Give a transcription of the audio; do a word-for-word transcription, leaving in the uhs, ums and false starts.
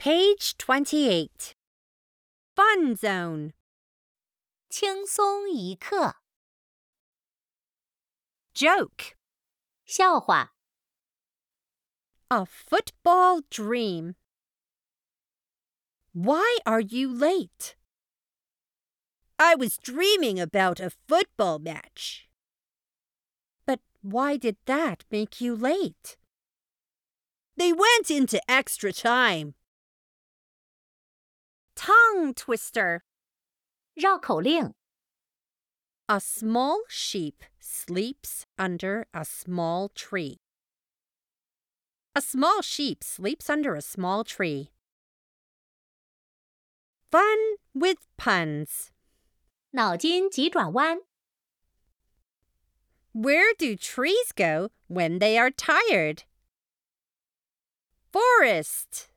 Page twenty-eight. Fun Zone. 轻松一刻 Joke. 笑话 A football dream. Why are you late? I was dreaming about a football match. But why did that make you late? They went into extra time. Tongue twister. 绕口令 A small sheep sleeps under a small tree. A small sheep sleeps under a small tree. Fun with puns. 脑筋急转弯 Where do trees go when they are tired? Forest.